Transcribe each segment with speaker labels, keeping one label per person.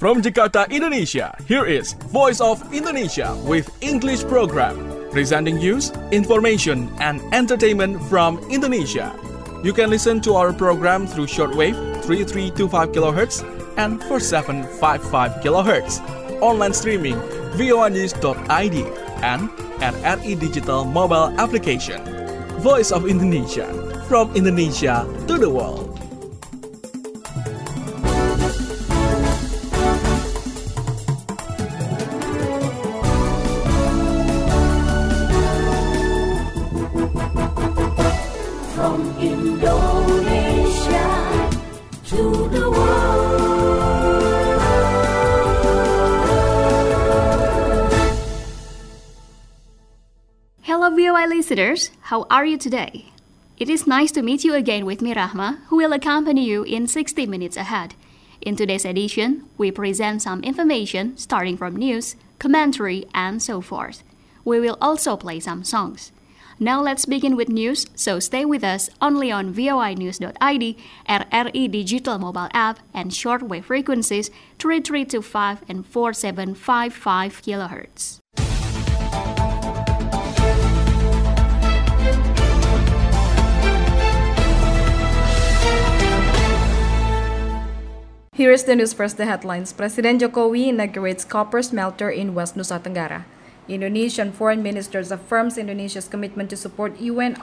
Speaker 1: From Jakarta, Indonesia, here is Voice of Indonesia with English program, presenting news, information, and entertainment from Indonesia. You can listen to our program through shortwave 3325 kHz and 4755 kHz, online streaming voanews.id and at RI Digital mobile application. Voice of Indonesia, from Indonesia to the world.
Speaker 2: Hello VOA listeners, how are you today? It is nice to meet you again with me, Rahma, who will accompany you in 60 minutes ahead. In today's edition, we present some information starting from news, commentary, and so forth. We will also play some songs. Now let's begin with news, so stay with us only on voinews.id, RRI Digital mobile app, and shortwave frequencies 3325 and 4755 kHz.
Speaker 3: Here is the news first, the headlines. President Jokowi inaugurates copper smelter in West Nusa Tenggara. Indonesian foreign ministers affirms Indonesia's commitment to support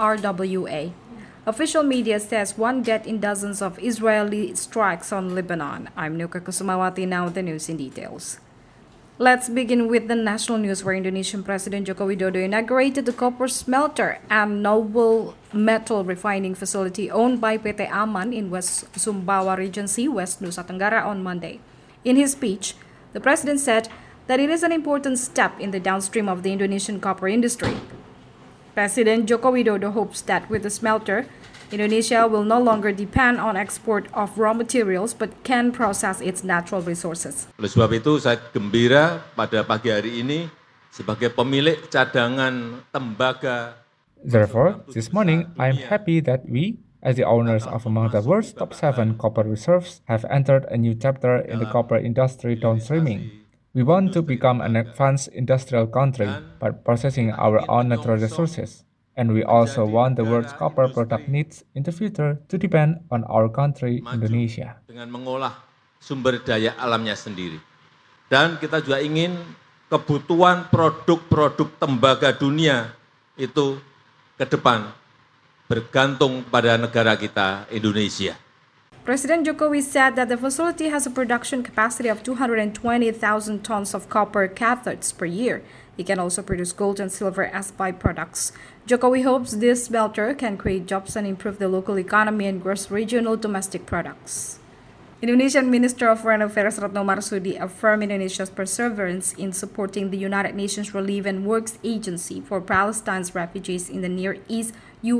Speaker 3: UNRWA. Official media says one death in dozens of Israeli strikes on Lebanon. I'm Nuka Kusumawati, now the news in details. Let's begin with the national news, where Indonesian President Joko Widodo inaugurated the copper smelter and noble metal refining facility owned by PT Aman in West Sumbawa Regency, West Nusa Tenggara on Monday. In his speech, the president said that it is an important step in the downstream of the Indonesian copper industry. President Joko Widodo hopes that with the smelter, Indonesia will no longer depend on export of raw materials but can process its natural resources.
Speaker 4: Oleh sebab itu, saya gembira pada pagi hari ini sebagai pemilik cadangan tembaga.
Speaker 5: Therefore, this morning, I am happy that we, as the owners of among the world's top 7 copper reserves, have entered a new chapter in the copper industry downstreaming. We want to become an advanced industrial country by processing our own natural resources. And we also want the world's copper product needs in the future to depend on our country, Indonesia.
Speaker 4: Dengan mengolah sumber daya alamnya sendiri. Dan kita juga ingin kebutuhan produk-produk tembaga dunia itu ke depan bergantung pada negara kita, Indonesia.
Speaker 3: President Jokowi said that the facility has a production capacity of 220,000 tons of copper cathodes per year. It can also produce gold and silver as byproducts. Jokowi hopes this smelter can create jobs and improve the local economy and grow regional domestic products. Indonesian Minister of Foreign Affairs Retno Marsudi affirmed Indonesia's perseverance in supporting the United Nations Relief and Works Agency for Palestine's refugees in the Near East,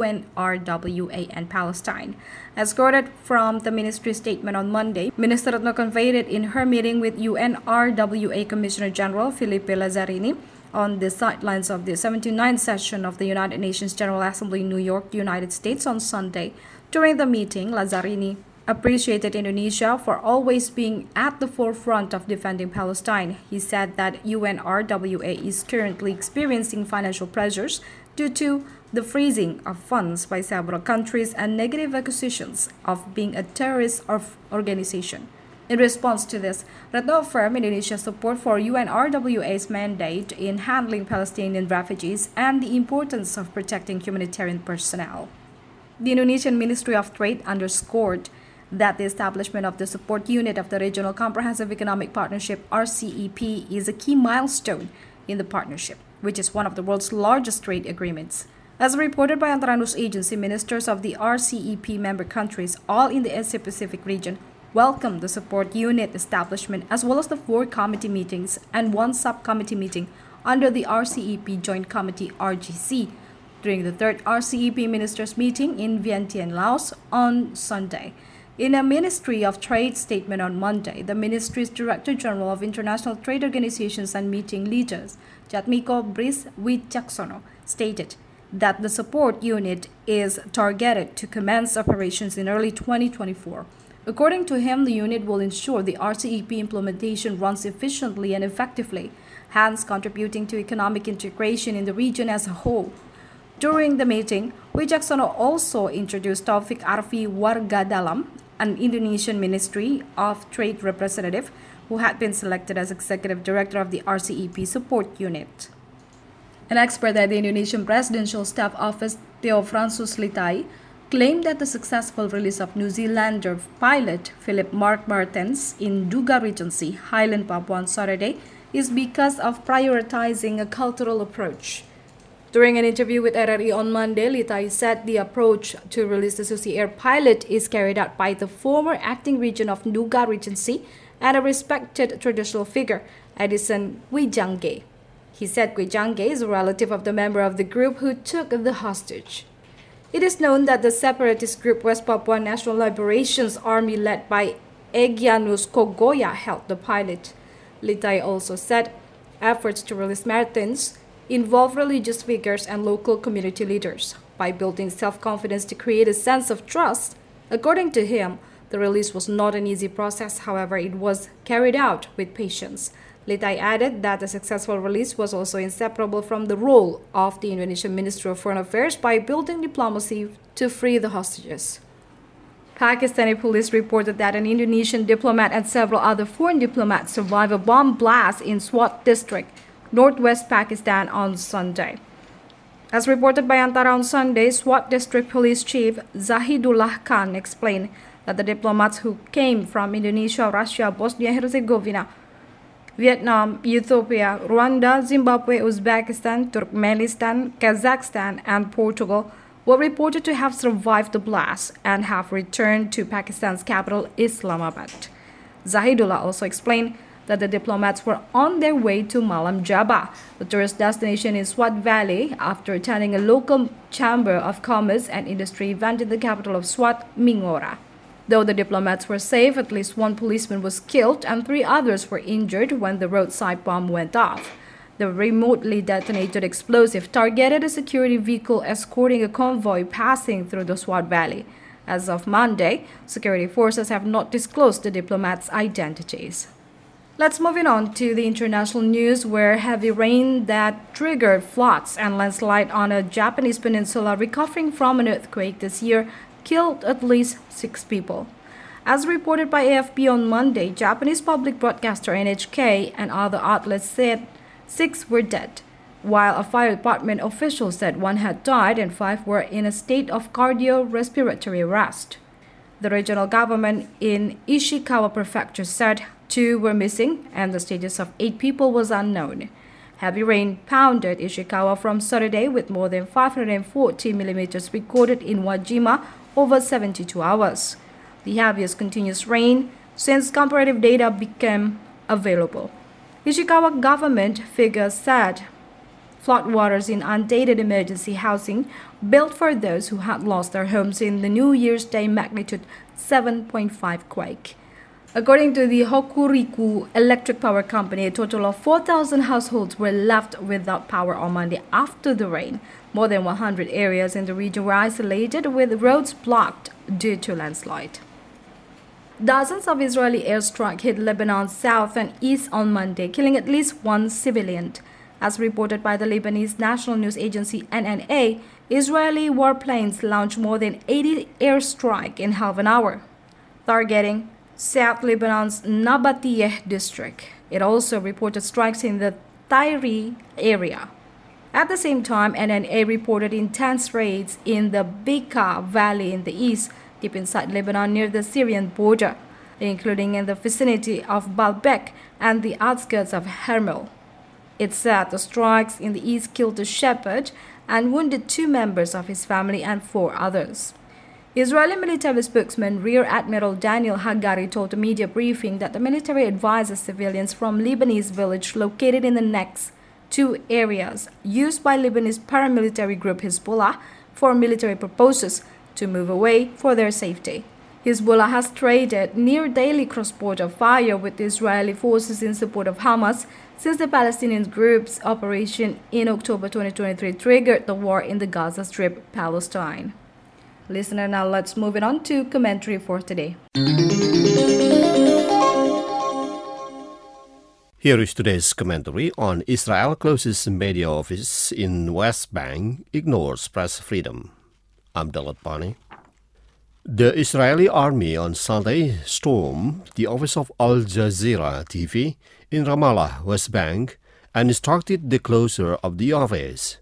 Speaker 3: UNRWA, and Palestine. As quoted from the ministry statement on Monday, Minister Retno conveyed it in her meeting with UNRWA Commissioner General Filipe Lazzarini on the sidelines of the 79th session of the United Nations General Assembly in New York, United States on Sunday. During the meeting, Lazzarini appreciated Indonesia for always being at the forefront of defending Palestine. He said that UNRWA is currently experiencing financial pressures due to the freezing of funds by several countries and negative accusations of being a terrorist organization. In response to this, Retno affirmed Indonesia's support for UNRWA's mandate in handling Palestinian refugees and the importance of protecting humanitarian personnel. The Indonesian Ministry of Trade underscored that the establishment of the support unit of the Regional Comprehensive Economic Partnership, RCEP, is a key milestone in the partnership, which is one of the world's largest trade agreements. As reported by Antara News Agency, ministers of the RCEP member countries, all in the Asia-Pacific region, welcomed the support unit establishment as well as the 4 committee meetings and 1 subcommittee meeting under the RCEP Joint Committee RGC during the 3rd RCEP ministers meeting in Vientiane, Laos on Sunday. In a Ministry of Trade statement on Monday, the ministry's Director General of International Trade Organizations and Meeting Leaders, Jatmiko Brice Wicaksono, stated that the support unit is targeted to commence operations in early 2024. According to him, the unit will ensure the RCEP implementation runs efficiently and effectively, hence contributing to economic integration in the region as a whole. During the meeting, Wijaksono also introduced Taufik Arfi Wargadalam, an Indonesian Ministry of Trade representative who had been selected as executive director of the RCEP support unit. An expert at the Indonesian Presidential Staff Office, Theofransus Litai, claimed that the successful release of New Zealander pilot Philip Mark Martens in Duga Regency, Highland, Papua on Saturday is because of prioritizing a cultural approach. During an interview with RRI on Monday, Litai said the approach to release the Susi Air pilot is carried out by the former acting regent of Duga Regency and a respected traditional figure, Edison Gwijangge. He said Gwijangge is a relative of the member of the group who took the hostage. It is known that the separatist group West Papua National Liberation's Army led by Egyanus Kogoya held the pilot. Litai also said efforts to release Martens involve religious figures and local community leaders. By building self-confidence to create a sense of trust, according to him, the release was not an easy process, however, it was carried out with patience. Litai added that the successful release was also inseparable from the role of the Indonesian Ministry of Foreign Affairs by building diplomacy to free the hostages. Pakistani police reported that an Indonesian diplomat and several other foreign diplomats survived a bomb blast in Swat district, northwest Pakistan on Sunday. As reported by Antara on Sunday, Swat District Police Chief Zahidullah Khan explained that the diplomats who came from Indonesia, Russia, Bosnia-Herzegovina, Vietnam, Ethiopia, Rwanda, Zimbabwe, Uzbekistan, Turkmenistan, Kazakhstan, and Portugal were reported to have survived the blast and have returned to Pakistan's capital, Islamabad. Zahidullah also explained that the diplomats were on their way to Malam Jabba, the tourist destination in Swat Valley, after attending a local Chamber of Commerce and Industry event in the capital of Swat, Mingora. Though the diplomats were safe, at least one policeman was killed and 3 others were injured when the roadside bomb went off. The remotely detonated explosive targeted a security vehicle escorting a convoy passing through the Swat Valley. As of Monday, security forces have not disclosed the diplomats' identities. Let's move on to the international news, where heavy rain that triggered floods and landslide on a Japanese peninsula recovering from an earthquake this year killed at least 6 people. As reported by AFP on Monday, Japanese public broadcaster NHK and other outlets said 6 were dead, while a fire department official said 1 had died and 5 were in a state of cardiorespiratory arrest. The regional government in Ishikawa Prefecture said 2 were missing and the status of 8 people was unknown. Heavy rain pounded Ishikawa from Saturday with more than 540 millimeters recorded in Wajima over 72 hours. The heaviest continuous rain since comparative data became available. Ishikawa government figures said floodwaters in undated emergency housing built for those who had lost their homes in the New Year's Day magnitude 7.5 quake. According to the Hokuriku Electric Power Company, a total of 4,000 households were left without power on Monday after the rain. More than 100 areas in the region were isolated with roads blocked due to landslide. Dozens of Israeli airstrikes hit Lebanon's south and east on Monday, killing at least 1 civilian. As reported by the Lebanese national news agency NNA, Israeli warplanes launched more than 80 airstrikes in half an hour, targeting South Lebanon's Nabatiyeh district. It also reported strikes in the Tyre area. At the same time, NNA reported intense raids in the Bekaa Valley in the east, deep inside Lebanon near the Syrian border, including in the vicinity of Baalbek and the outskirts of Hermel. It said the strikes in the east killed a shepherd and wounded 2 members of his family and 4 others. Israeli military spokesman Rear Admiral Daniel Hagari told a media briefing that the military advises civilians from Lebanese village located in the next 2 areas used by Lebanese paramilitary group Hezbollah for military purposes to move away for their safety. Hezbollah has traded near daily cross-border fire with the Israeli forces in support of Hamas since the Palestinian group's operation in October 2023 triggered the war in the Gaza Strip, Palestine. Listener, now let's move on to commentary for today.
Speaker 6: Here is today's commentary on Israel closes media office in West Bank, ignores press freedom. I'm Dalat Pani. The Israeli army on Sunday stormed the office of Al Jazeera TV in Ramallah, West Bank, and instructed the closure of the office.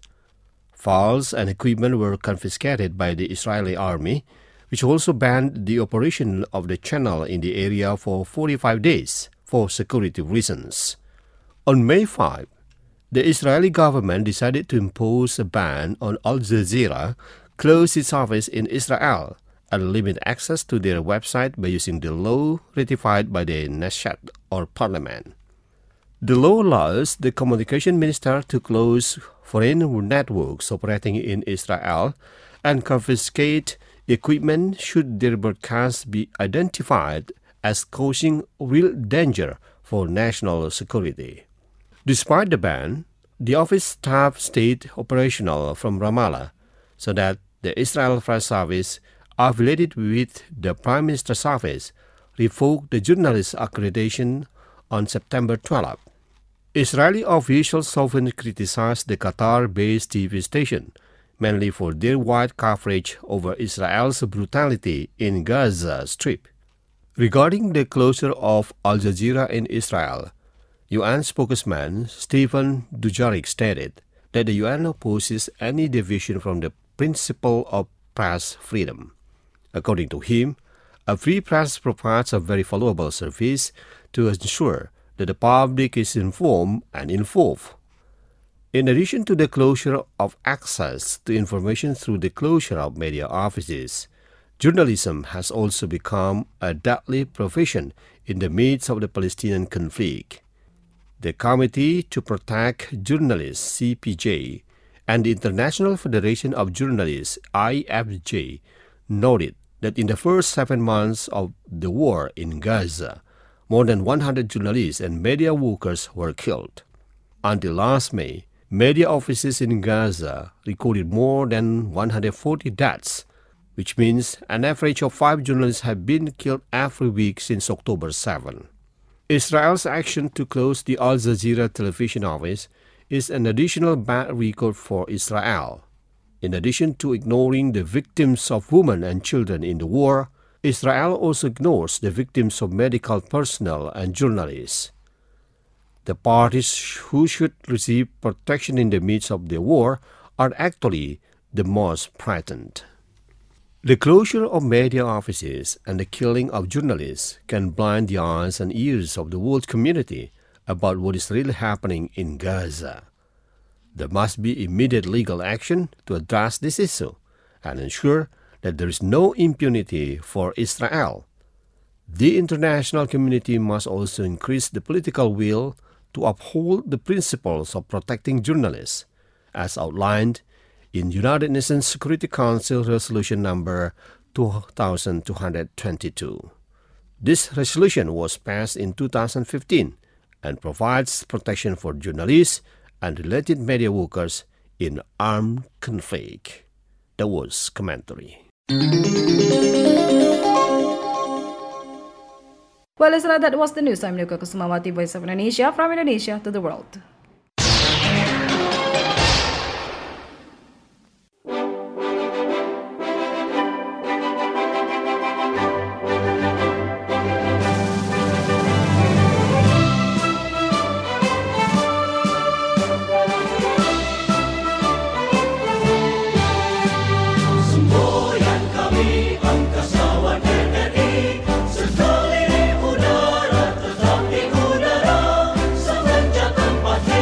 Speaker 6: Files and equipment were confiscated by the Israeli army, which also banned the operation of the channel in the area for 45 days for security reasons. On May 5, the Israeli government decided to impose a ban on Al Jazeera, close its office in Israel, and limit access to their website by using the law ratified by the Knesset or parliament. The law allows the communication minister to close foreign networks operating in Israel and confiscate equipment should their broadcast be identified as causing real danger for national security. Despite the ban, the office staff stayed operational from Ramallah so that the Israel Press Service, affiliated with the Prime Minister's office, revoked the journalist's accreditation on September 12. Israeli officials often criticized the Qatar-based TV station, mainly for their wide coverage over Israel's brutality in Gaza Strip. Regarding the closure of Al Jazeera in Israel, UN spokesman Stephen Dujarric stated that the UN opposes any deviation from the principle of press freedom. According to him, a free press provides a very valuable service to ensure that the public is informed and involved. In addition to the closure of access to information through the closure of media offices, journalism has also become a deadly profession in the midst of the Palestinian conflict. The Committee to Protect Journalists, CPJ, and the International Federation of Journalists, IFJ, noted that in the first 7 months of the war in Gaza, more than 100 journalists and media workers were killed. Until last May, media offices in Gaza recorded more than 140 deaths, which means an average of 5 journalists have been killed every week since October 7. Israel's action to close the Al Jazeera television office is an additional bad record for Israel. In addition to ignoring the victims of women and children in the war, Israel also ignores the victims of medical personnel and journalists. The parties who should receive protection in the midst of the war are actually the most frightened. The closure of media offices and the killing of journalists can blind the eyes and ears of the world community about what is really happening in Gaza. There must be immediate legal action to address this issue and ensure that there is no impunity for Israel. The international community must also increase the political will to uphold the principles of protecting journalists, as outlined in United Nations Security Council Resolution number 2222. This resolution was passed in 2015 and provides protection for journalists and related media workers in armed conflict. That was commentary.
Speaker 3: Well, listener, that was the news. I'm Nuka Kusumawati, Voice of Indonesia, from Indonesia to the world.
Speaker 7: Sekeliling udara tetap di udara, semenjak tempat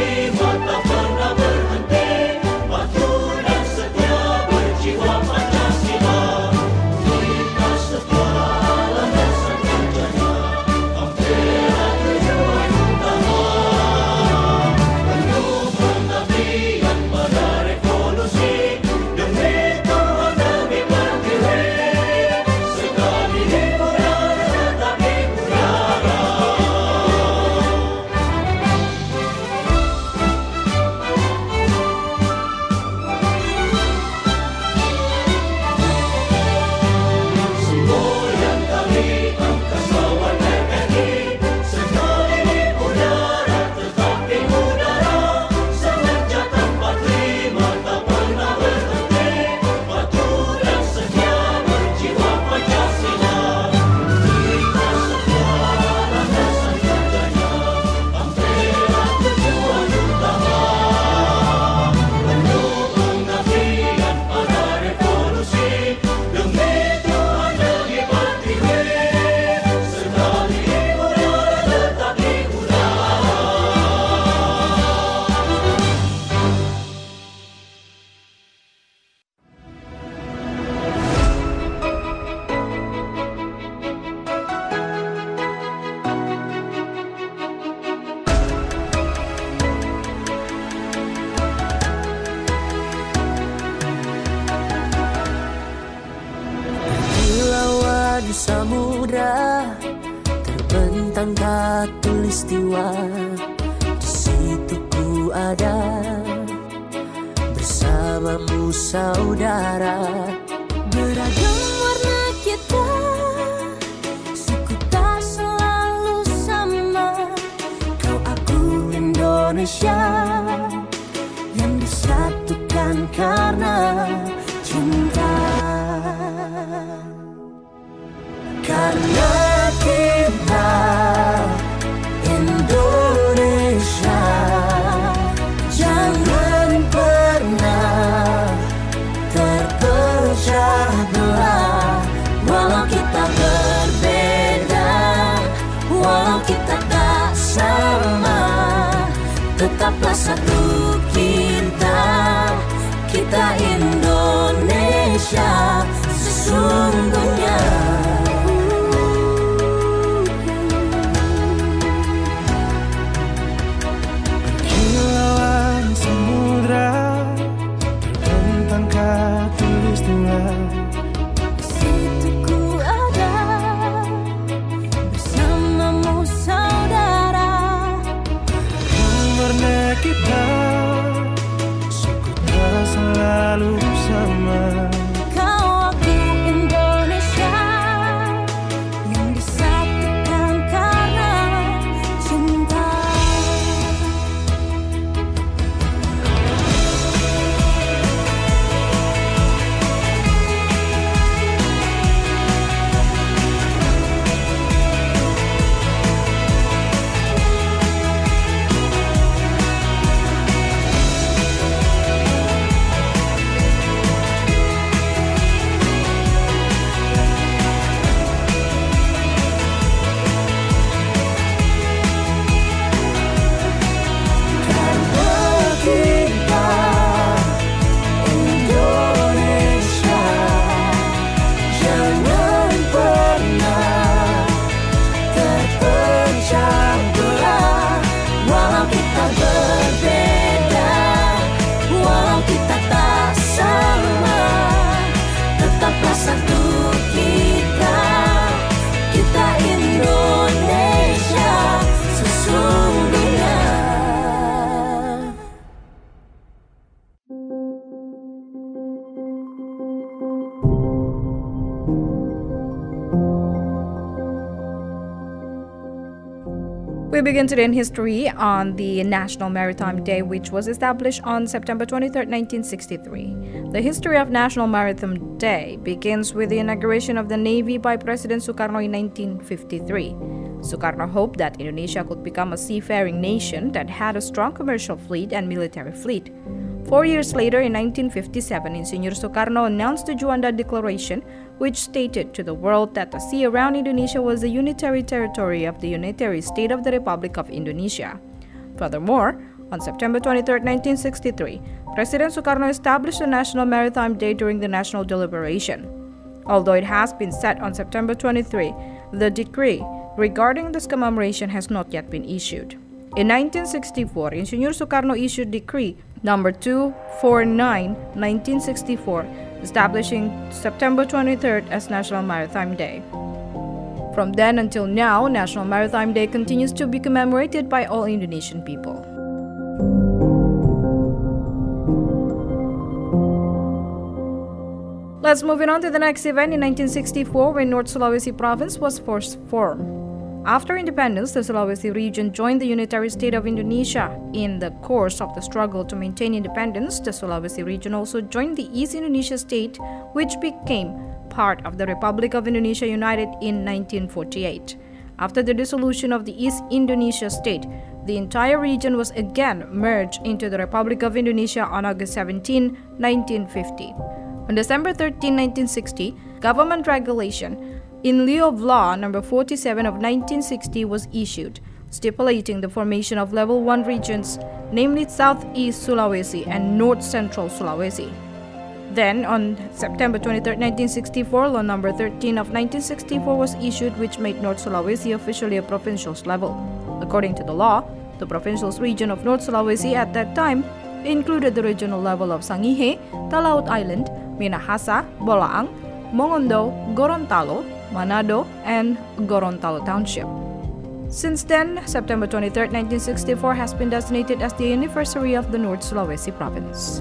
Speaker 7: samudra terbentang khatulistiwa, di situ ku ada bersamamu saudara. Beragam warna kita, suku tak selalu sama. Kau aku Indonesia yang disatukan karena cinta. Karena kita Indonesia, jangan pernah terpecah belah. Walau kita berbeda, walau kita tak sama, tetaplah satu kita, kita Indonesia sesungguhnya.
Speaker 3: We begin today in history on the National Maritime Day, which was established on September 23, 1963. The history of National Maritime Day begins with the inauguration of the Navy by President Sukarno in 1953. Sukarno hoped that Indonesia could become a seafaring nation that had a strong commercial fleet and military fleet. 4 years later, in 1957, Insinyur Sukarno announced the Juanda Declaration, which stated to the world that the sea around Indonesia was the unitary territory of the unitary state of the Republic of Indonesia. Furthermore, on September 23, 1963, President Sukarno established the National Maritime Day during the national deliberation. Although it has been set on September 23, the decree regarding this commemoration has not yet been issued. In 1964, Insinyur Sukarno issued Decree Number 249, 1964, establishing September 23rd as National Maritime Day. From then until now, National Maritime Day continues to be commemorated by all Indonesian people. Let's move on to the next event in 1964, when North Sulawesi Province was first formed. After independence, the Sulawesi region joined the unitary state of Indonesia. In the course of the struggle to maintain independence, the Sulawesi region also joined the East Indonesia state, which became part of the Republic of Indonesia United in 1948. After the dissolution of the East Indonesia state, the entire region was again merged into the Republic of Indonesia on August 17, 1950. On December 13, 1960, government regulation in lieu of Law Number 47 of 1960 was issued, stipulating the formation of Level 1 regions, namely Southeast Sulawesi and North Central Sulawesi. Then, on September 23, 1964, Law Number 13 of 1964 was issued, which made North Sulawesi officially a provincial level. According to the law, the provincial region of North Sulawesi at that time included the regional level of Sangihe, Talaut Island, Minahasa, Bolaang, Mongondo, Gorontalo, Manado, and Gorontalo Township. Since then, September 23, 1964 has been designated as the anniversary of the North Sulawesi province.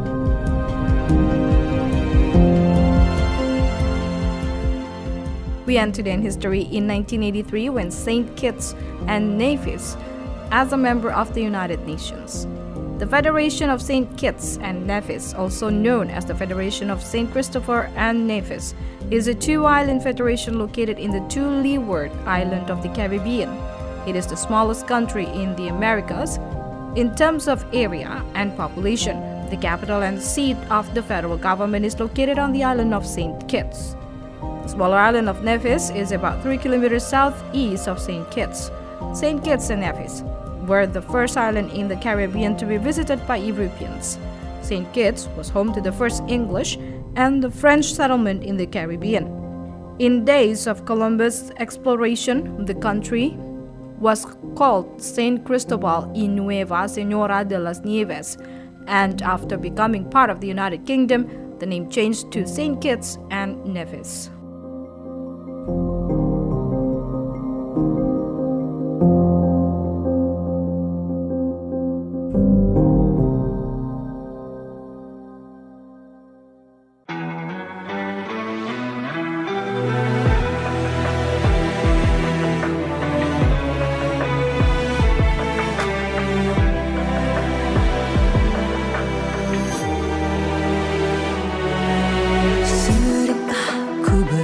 Speaker 3: We end today in history in 1983 when St. Kitts and Nevis as a member of the United Nations. The Federation of St. Kitts and Nevis, also known as the Federation of St. Christopher and Nevis, is a two-island federation located in the two Leeward Island of the Caribbean. It is the smallest country in the Americas in terms of area and population. The capital and seat of the federal government is located on the island of St. Kitts. The smaller island of Nevis is about 3 kilometers southeast of St. Kitts. St. Kitts and Nevis were the first island in the Caribbean to be visited by Europeans. St. Kitts was home to the first English and the French settlement in the Caribbean. In days of Columbus' exploration, the country was called St. Cristobal y Nueva Señora de las Nieves, and after becoming part of the United Kingdom, the name changed to St. Kitts and Nevis.
Speaker 7: Sering aku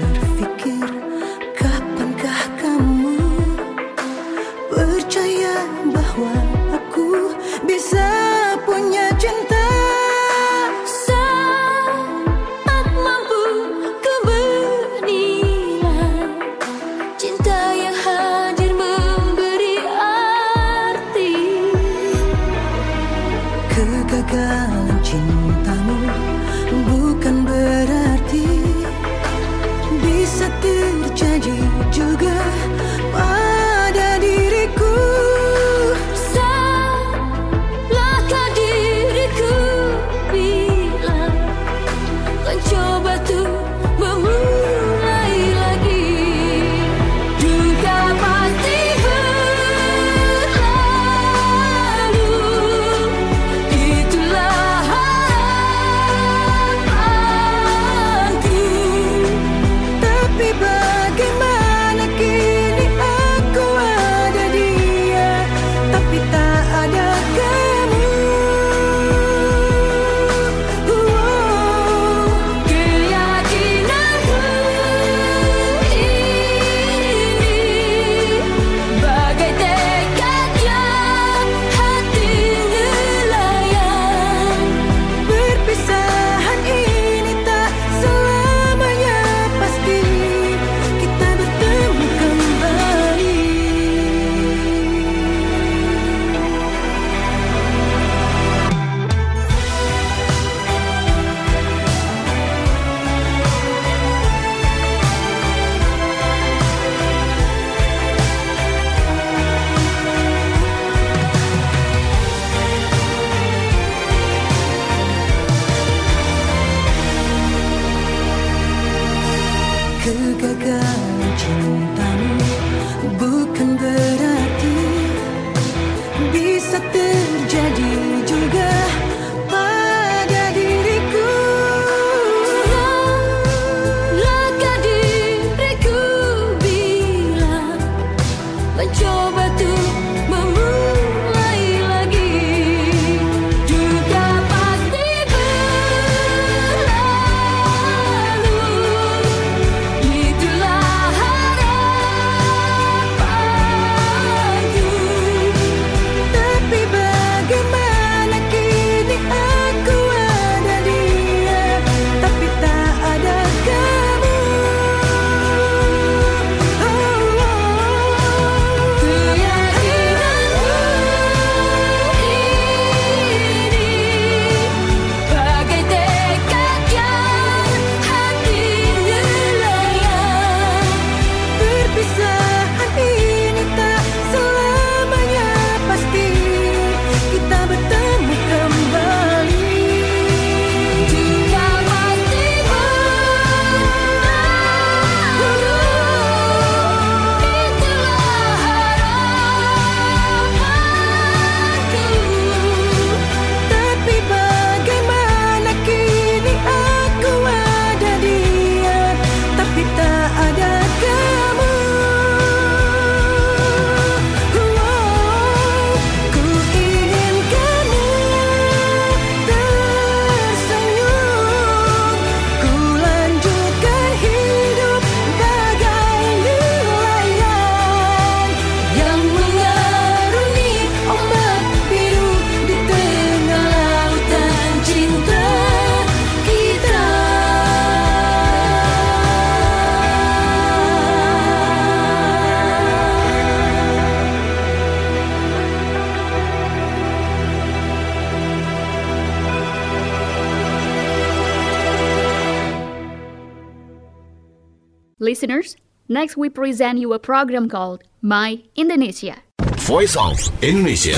Speaker 2: Listeners, next we present you a program called My Indonesia.
Speaker 8: Voice of Indonesia.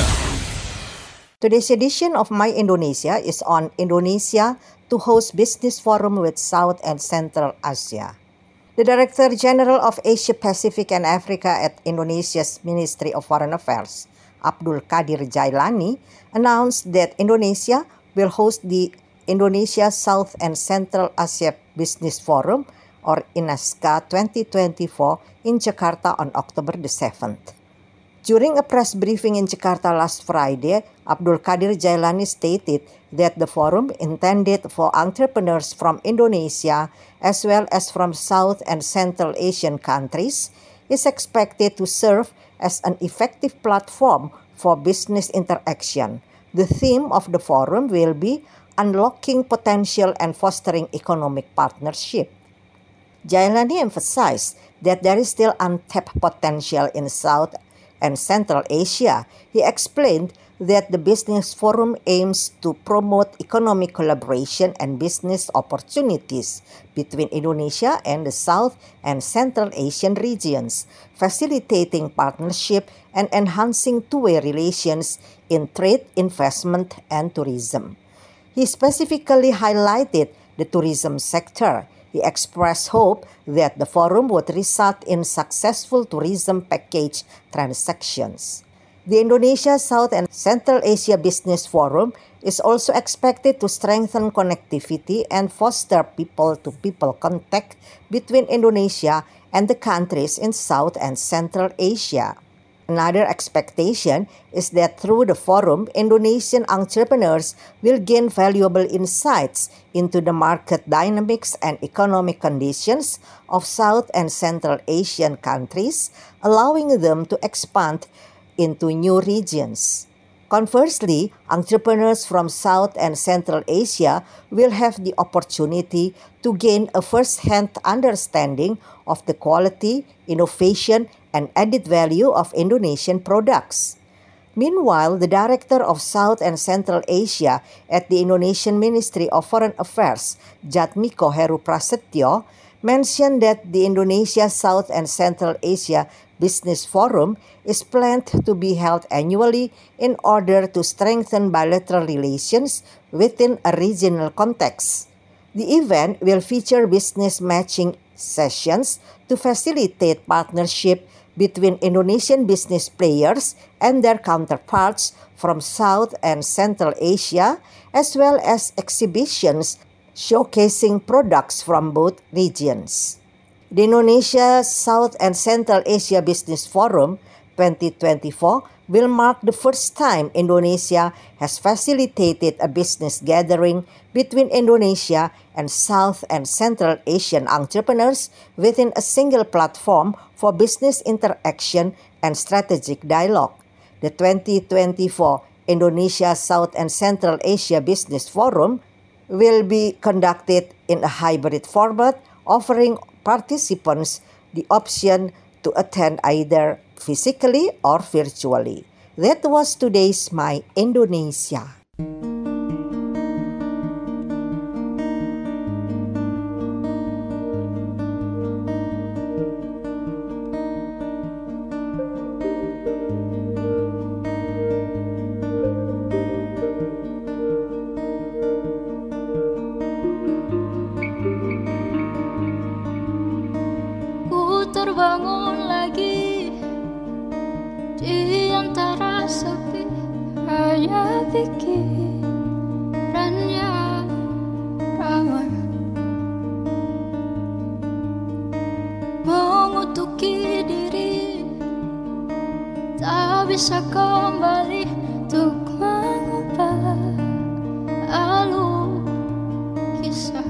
Speaker 9: Today's edition of My Indonesia is on Indonesia to host business forum with South and Central Asia. The Director General of Asia Pacific and Africa at Indonesia's Ministry of Foreign Affairs, Abdul Qadir Jailani, announced that Indonesia will host the Indonesia South and Central Asia Business Forum, or INASCA 2024, in Jakarta on October the 7th. During a press briefing in Jakarta last Friday, Abdul Qadir Jailani stated that the forum, intended for entrepreneurs from Indonesia as well as from South and Central Asian countries, is expected to serve as an effective platform for business interaction. The theme of the forum will be Unlocking Potential and Fostering Economic Partnership. Jailani emphasized that there is still untapped potential in South and Central Asia. He explained that the business forum aims to promote economic collaboration and business opportunities between Indonesia and the South and Central Asian regions, facilitating partnership and enhancing two-way relations in trade, investment, and tourism. He specifically highlighted the tourism sector. He expressed hope that the forum would result in successful tourism package transactions. The Indonesia South and Central Asia Business Forum is also expected to strengthen connectivity and foster people-to-people contact between Indonesia and the countries in South and Central Asia. Another expectation is that through the forum, Indonesian entrepreneurs will gain valuable insights into the market dynamics and economic conditions of South and Central Asian countries, allowing them to expand into new regions. Conversely, entrepreneurs from South and Central Asia will have the opportunity to gain a first-hand understanding of the quality, innovation, and added value of Indonesian products. Meanwhile, the Director of South and Central Asia at the Indonesian Ministry of Foreign Affairs, Jatmiko Heru Prasetyo, mentioned that the Indonesia South and Central Asia Business Forum is planned to be held annually in order to strengthen bilateral relations within a regional context. The event will feature business matching sessions to facilitate partnership between Indonesian business players and their counterparts from South and Central Asia, as well as exhibitions showcasing products from both regions. The Indonesia South and Central Asia Business Forum 2024 will mark the first time Indonesia has facilitated a business gathering between Indonesia and South and Central Asian entrepreneurs within a single platform for business interaction and strategic dialogue. The 2024 Indonesia South and Central Asia Business Forum will be conducted in a hybrid format, offering participants the option to attend either physically or virtually. That was today's My Indonesia.
Speaker 7: Terbangun lagi di antara sepi, hanya pikirannya ramai, mengutuki diri, tak bisa kembali untuk mengubah alur kisah.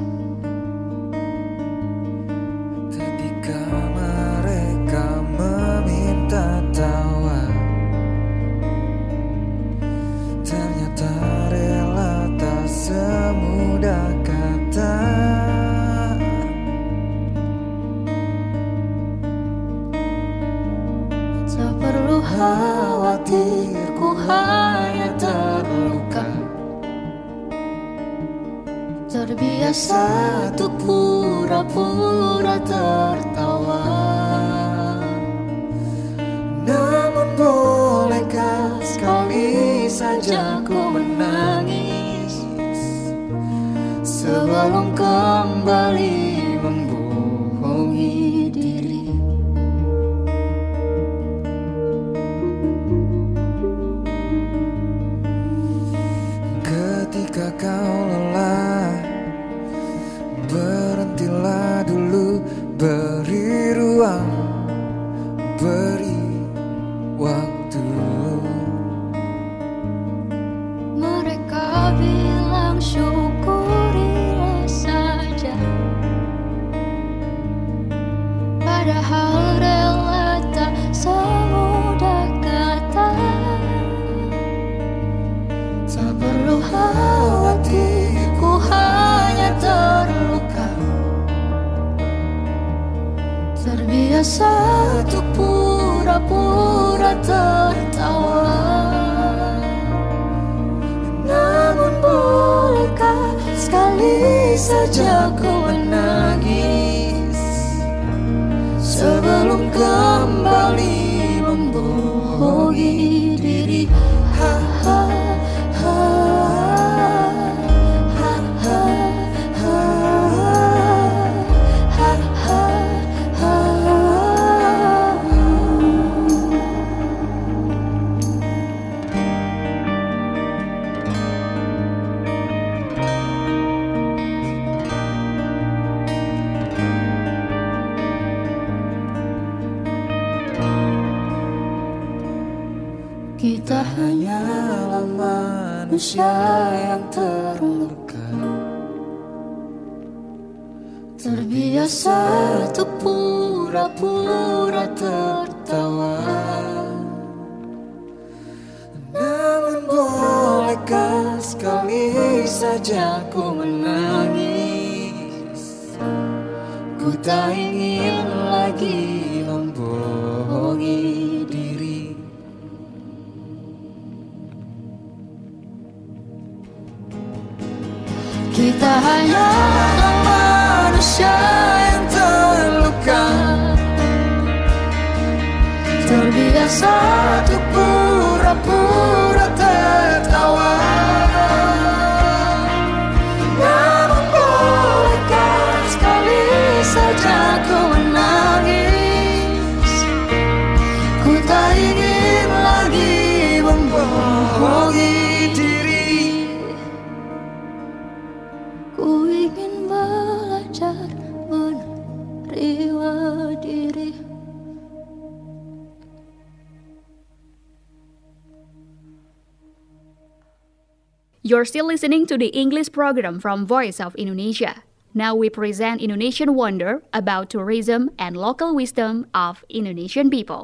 Speaker 7: Khawatirku hanya terluka, terbiasa untuk pura-pura tertawa. saja ku menangis sebelum kembali membohongi diri.
Speaker 10: Ketika kau lelah, berhentilah dulu, beri ruang, beri waktu.
Speaker 7: Mereka bilang syukurilah saja, padahal rela tak semudah kata. Tak perlu khawatir, ku hanya terluka, terbiasa untuk pura-pura tertawa. Namun bolehkah sekali saja ku menangis sebelum kembali membohongi diri. Ha ha ha ha ha ha ha ha ha. Kita hanyalah manusia yang terluka, terbiasa untuk pura-pura tertawa.
Speaker 10: Namun bolehkah sekali saja ku menangis, ku tak ingin lagi membohongi diri.
Speaker 7: Kita hanyalah manusia yang terluka, terbiasa untuk pura-pura tertawa. Namun bolehkah sekali saja ku menangis, ku tak ingin lagi membohongi diri. Ku ingin belajar menerima diri.
Speaker 2: You're still listening to the English program from Voice of Indonesia. Now we present Indonesian Wonder about tourism and local wisdom of Indonesian people.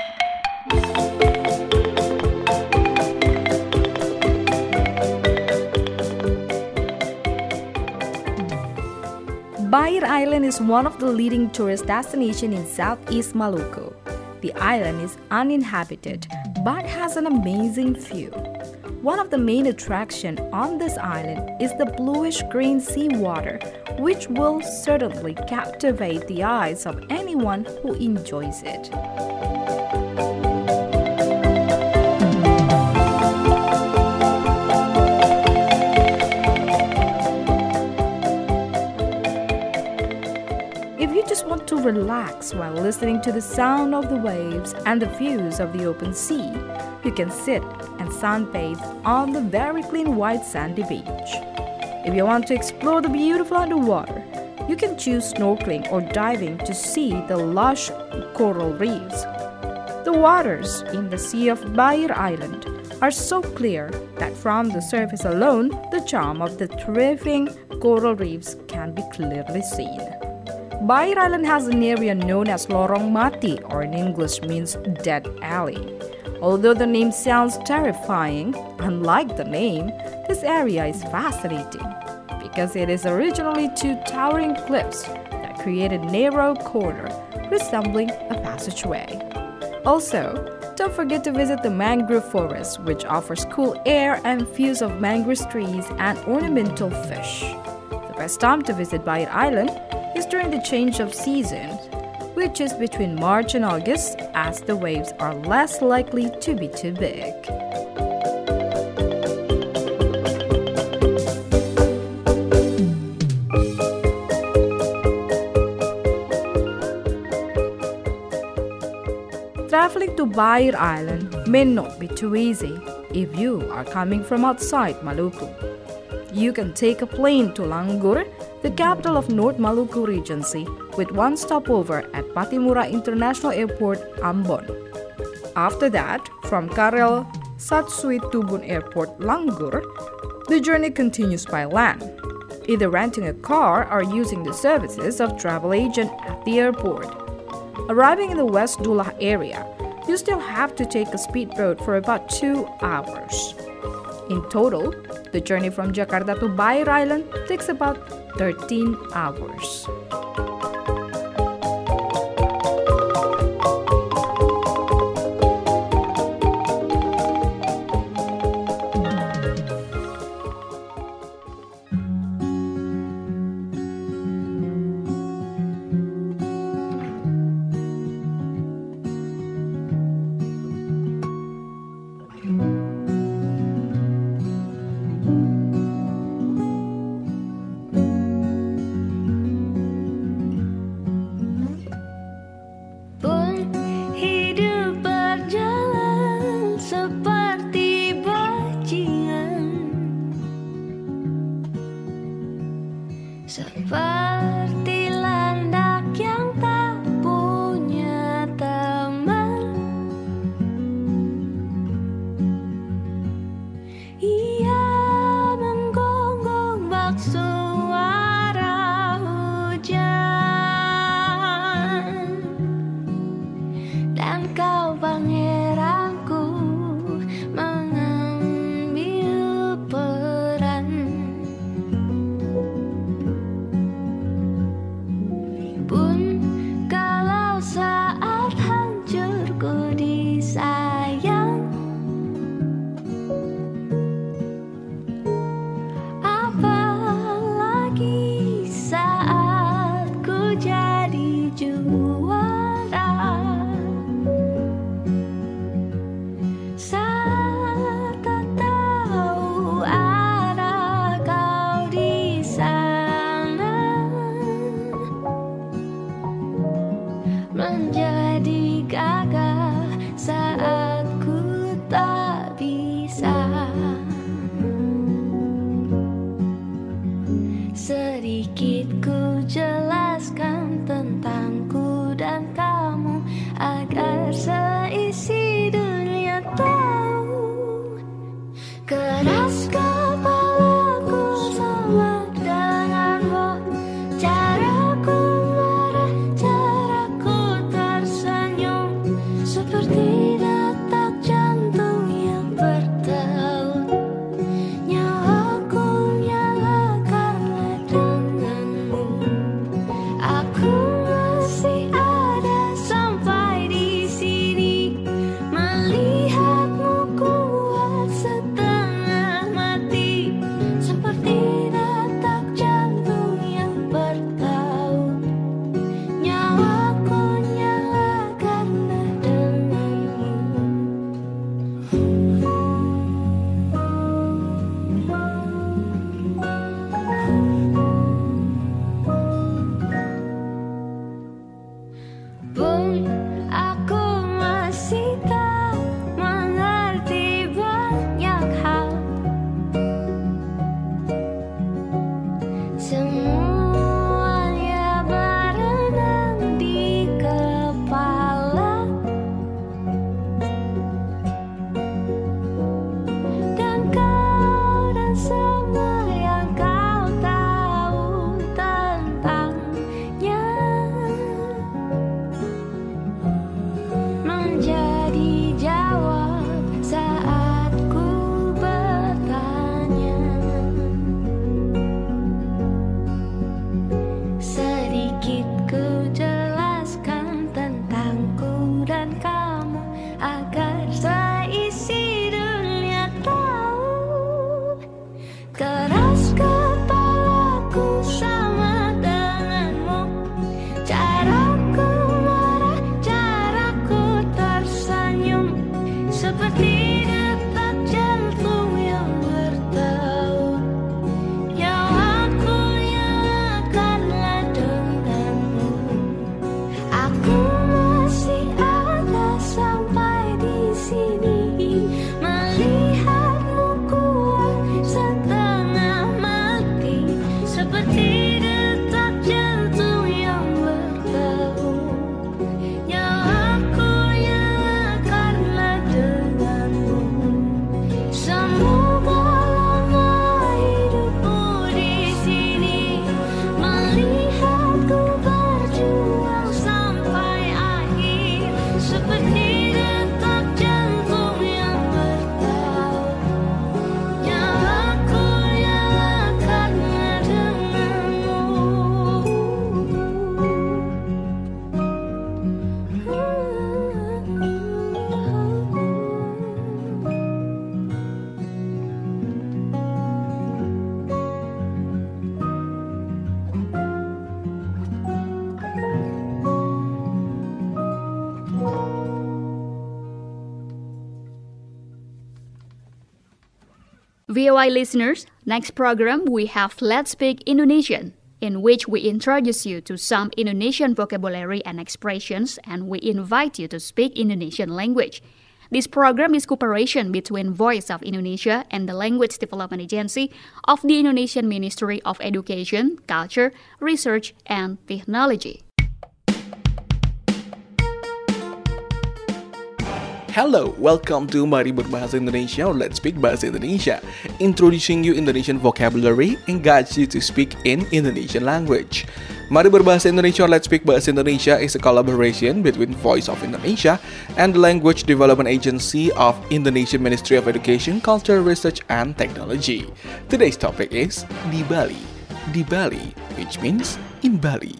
Speaker 3: Bair Island is one of the leading tourist destinations in Southeast Maluku. The island is uninhabited but has an amazing view. One of the main attractions on this island is the bluish-green seawater, which will certainly captivate the eyes of anyone who enjoys it. If you just want to relax while listening to the sound of the waves and the views of the open sea, you can sit and sunbathe on the very clean white sandy beach. If you want to explore the beautiful underwater, you can choose snorkeling or diving to see the lush coral reefs. The waters in the Sea of Bair Island are so clear that from the surface alone, the charm of the thriving coral reefs can be clearly seen. Bair Island has an area known as Lorong Mati, or in English means dead alley. Although the name sounds terrifying, unlike the name, this area is fascinating because it is originally two towering cliffs that create a narrow corridor resembling a passageway. Also, don't forget to visit the mangrove forest, which offers cool air and views of mangrove trees and ornamental fish. The best time to visit Bair Island is during the change of season, which is between March and August, as the waves are less likely to be too big. traveling to Bair Island may not be too easy if you are coming from outside Maluku. You can take a plane to Langur, the capital of North Maluku Regency, with one stopover at Patimura International Airport, Ambon. After that, from Karel Satsui Tubun Airport, Langur, the journey continues by land, either renting a car or using the services of travel agent at the airport. Arriving in the West Dullah area, you still have to take a speedboat for about 2 hours. In total, the journey from Jakarta to Bair Island takes about 13 hours.
Speaker 2: VOI listeners, next program we have Let's Speak Indonesian, in which we introduce you to some Indonesian vocabulary and expressions, and we invite you to speak Indonesian language. This program is cooperation between Voice of Indonesia and the Language Development Agency of the Indonesian Ministry of Education, Culture, Research, and Technology.
Speaker 1: Hello, welcome to Mari Berbahasa Indonesia or Let's Speak Bahasa Indonesia, introducing you Indonesian vocabulary and guides you to speak in Indonesian language. Mari Berbahasa Indonesia or Let's Speak Bahasa Indonesia is a collaboration between Voice of Indonesia and the Language Development Agency of Indonesian Ministry of Education, Culture, Research, and Technology. Today's topic is di Bali. Di Bali, which means in Bali.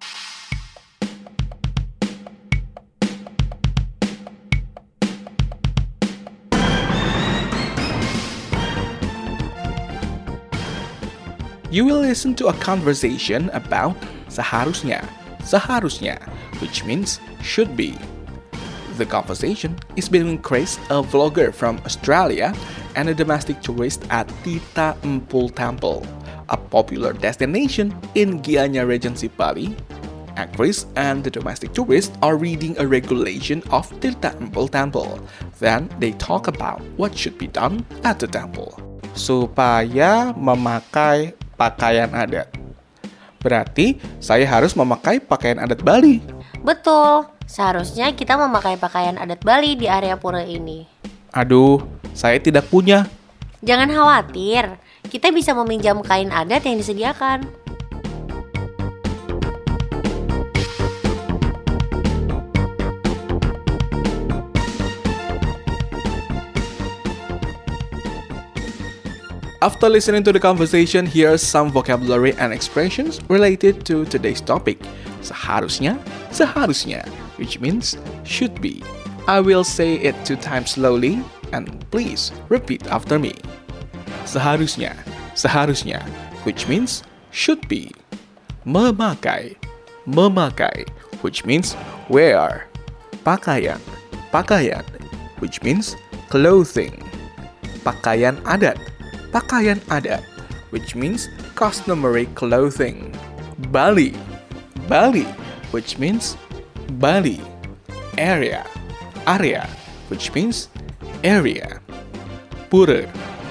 Speaker 1: You will listen to a conversation about seharusnya, which means should be. The conversation is between Chris, a vlogger from Australia, and a domestic tourist at Tirta Empul Temple, a popular destination in Gianyar Regency, Bali. And Chris and the domestic tourist are reading a regulation of Tirta Empul Temple. Then they talk about what should be done at the temple. Supaya memakai pakaian adat. Berarti saya harus memakai pakaian adat Bali.
Speaker 11: Betul, seharusnya kita memakai pakaian adat Bali di area pura ini.
Speaker 1: Aduh, saya tidak punya.
Speaker 11: Jangan khawatir, kita bisa meminjam kain adat yang disediakan.
Speaker 1: After listening to the conversation, here's some vocabulary and expressions related to today's topic. Seharusnya, which means should be. I will say it 2 times slowly, and please repeat after me. Seharusnya, which means should be. Memakai, which means wear. Pakaian, which means clothing. Pakaian adat, which means customary clothing. Bali, which means Bali. Area, which means area. Pura,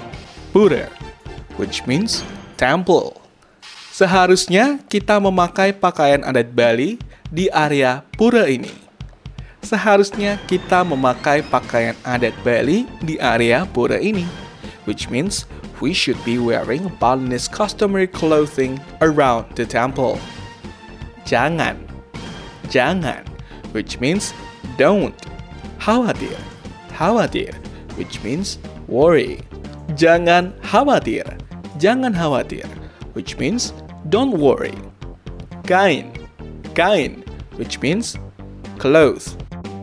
Speaker 1: which means temple. Seharusnya kita memakai pakaian adat Bali di area pura ini. Seharusnya kita memakai pakaian adat Bali di area pura ini, which means we should be wearing Balinese customary clothing around the temple. Jangan, which means don't. Khawatir, which means worry. Jangan khawatir, which means don't worry. Kain, which means clothes.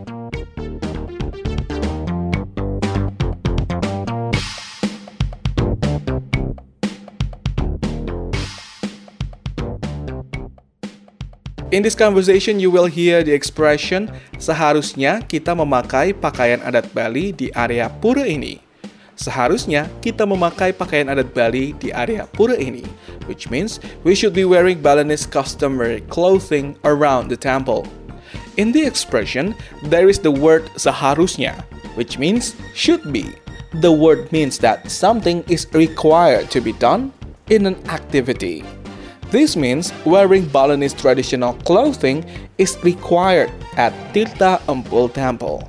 Speaker 1: In this conversation, you will hear the expression seharusnya kita memakai pakaian adat Bali di area pura ini. Seharusnya kita memakai pakaian adat Bali di area pura ini, which means we should be wearing Balinese customary clothing around the temple. In the expression, there is the word seharusnya, which means should be. The word means that something is required to be done in an activity. This means wearing Balinese traditional clothing is required at Tirta Empul Temple.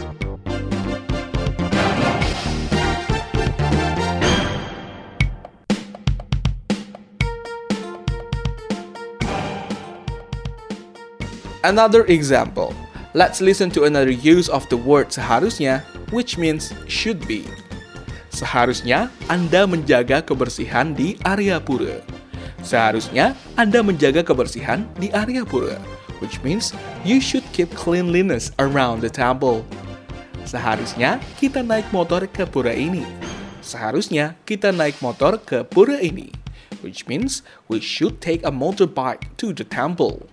Speaker 1: Another example. Let's listen to another use of the word seharusnya, which means should be. Seharusnya Anda menjaga kebersihan di area pura. Seharusnya Anda menjaga kebersihan di area pura, which means you should keep cleanliness around the temple. Seharusnya kita naik motor ke pura ini. Seharusnya kita naik motor ke pura ini, which means we should take a motorbike to the temple.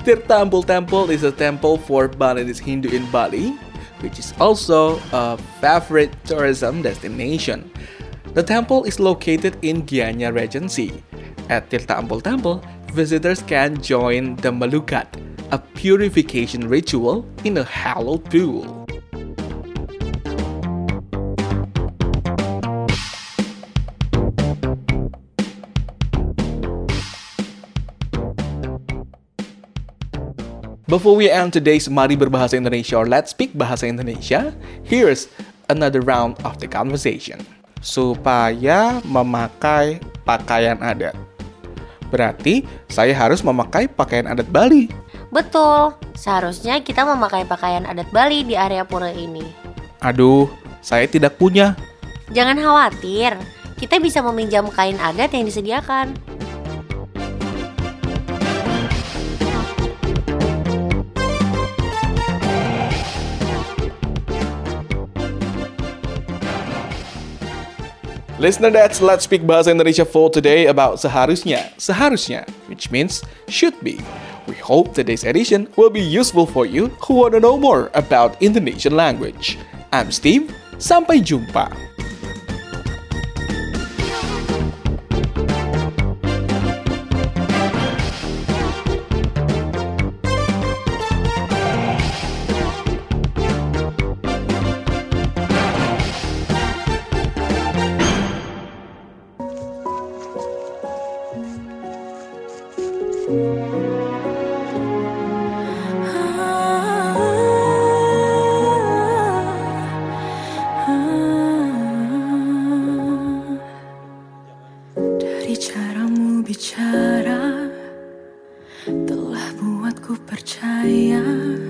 Speaker 1: Tirta Ampul Temple is a temple for Balinese Hindu in Bali, which is also a favorite tourism destination. The temple is located in Gianyar Regency. At Tirta Ampul Temple, visitors can join the Malukat, a purification ritual in a hallowed pool. Before we end today's Mari Berbahasa Indonesia or Let's Speak Bahasa Indonesia, here's another round of the conversation. Supaya memakai pakaian adat. Berarti saya harus memakai pakaian adat Bali.
Speaker 11: Betul, seharusnya kita memakai pakaian adat Bali di area pura ini.
Speaker 1: Aduh, saya tidak punya.
Speaker 11: Jangan khawatir, kita bisa meminjam kain adat yang disediakan.
Speaker 1: Listener, that's Let's Speak Bahasa Indonesia for today about seharusnya, which means should be. We hope today's edition will be useful for you who want to know more about Indonesian language. I'm Steve, sampai jumpa.
Speaker 10: Dari caramu bicara telah buatku percaya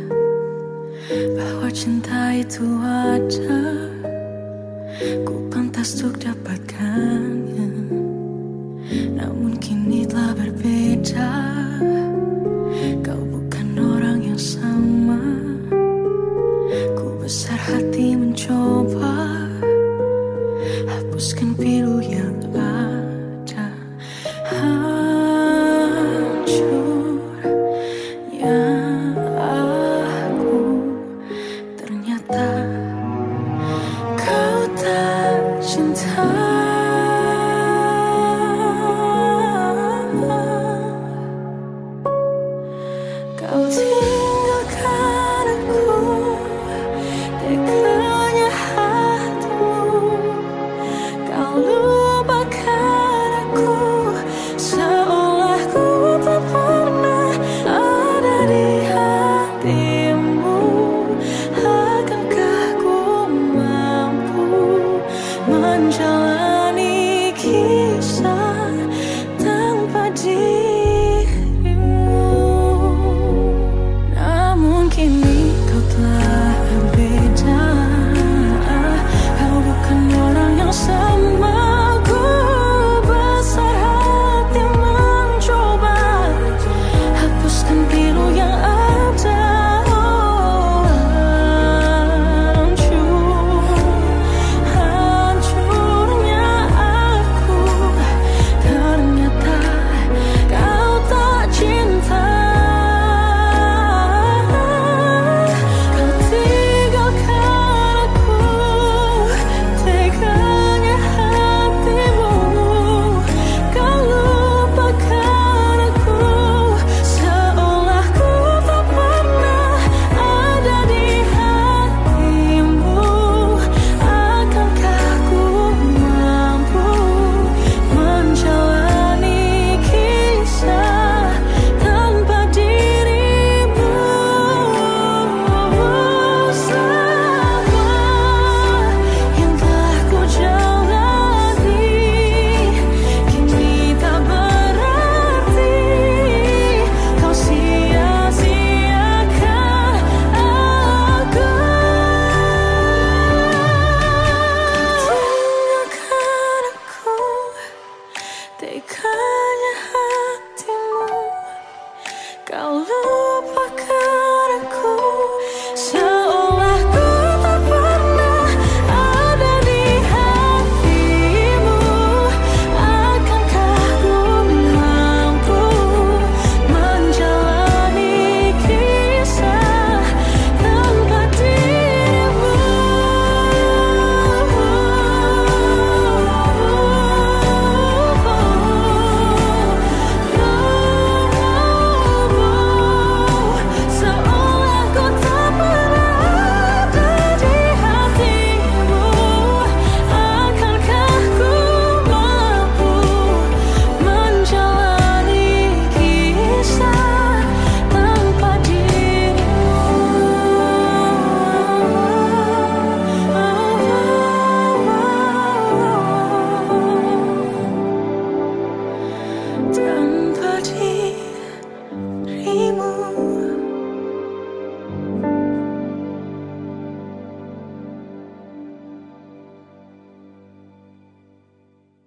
Speaker 10: bahwa cinta itu ada, ku pantas untuk dapatkannya. Namun kini telah berbeda, kau bukan orang yang sama. Ku besar hati mencoba hapuskan pilu yang ada. Hancurnya aku, ternyata kau tak cinta.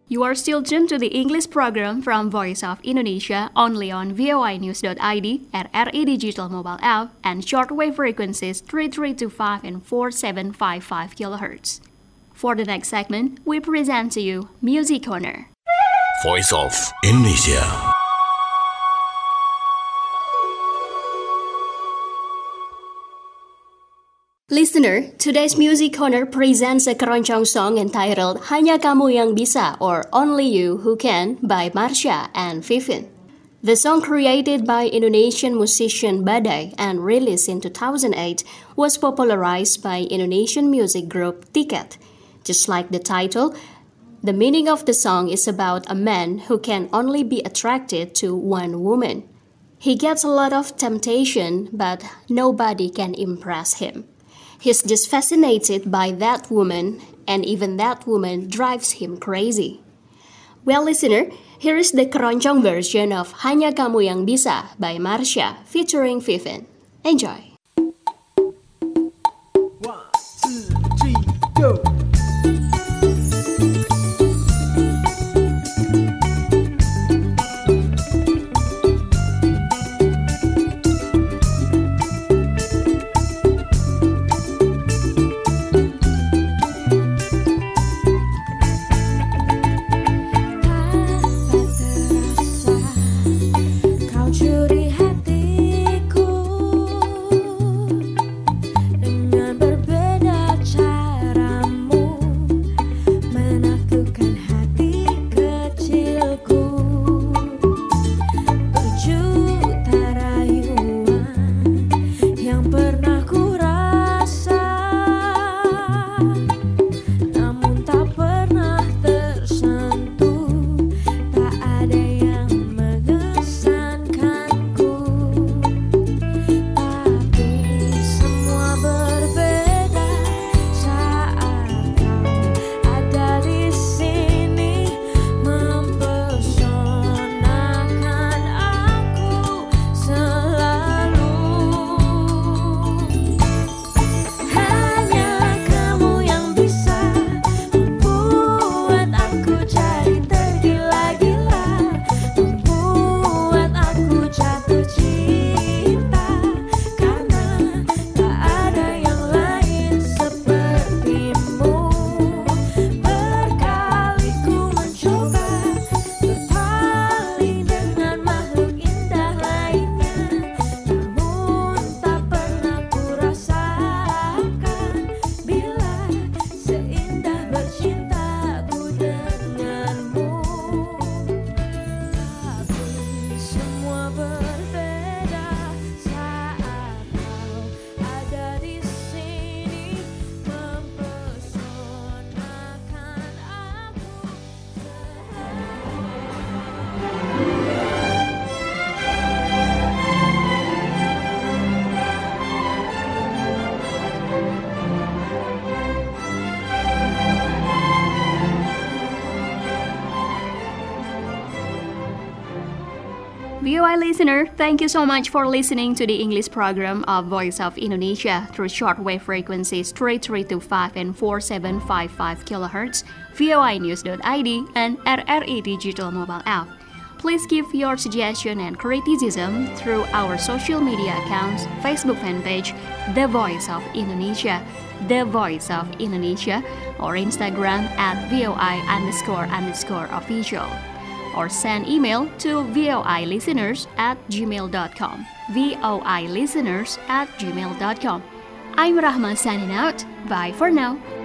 Speaker 2: You are still tuned to the English program from Voice of Indonesia only on voinews.id, RRI Digital Mobile App, and shortwave frequencies 3325 and 4755 kHz. For the next segment, we present to you Music Corner.
Speaker 8: Voice of Indonesia.
Speaker 2: Listener, today's Music Corner presents a keroncong song entitled Hanya Kamu Yang Bisa or Only You Who Can by Marsha and Vivin. The song, created by Indonesian musician Badai and released in 2008, was popularized by Indonesian music group Tiket. Just like the title, the meaning of the song is about a man who can only be attracted to one woman. He gets a lot of temptation, but nobody can impress him. He's just fascinated by that woman, and even that woman drives him crazy. Well, listener, here is the keroncong version of Hanya Kamu Yang Bisa by Marsha featuring Vivin. Enjoy!
Speaker 12: 1, 2, 3, go!
Speaker 2: VOA listener, thank you so much for listening to the English program of Voice of Indonesia through shortwave frequencies 3325 and 4755 kHz, voinews.id, and RRI Digital Mobile App. Please give your suggestion and criticism through our social media accounts, Facebook fanpage, The Voice of Indonesia, The Voice of Indonesia, or Instagram at @VOI__official. Or send email to voilisteners@gmail.com, voilisteners@gmail.com. I'm Rahma signing out. Bye for now.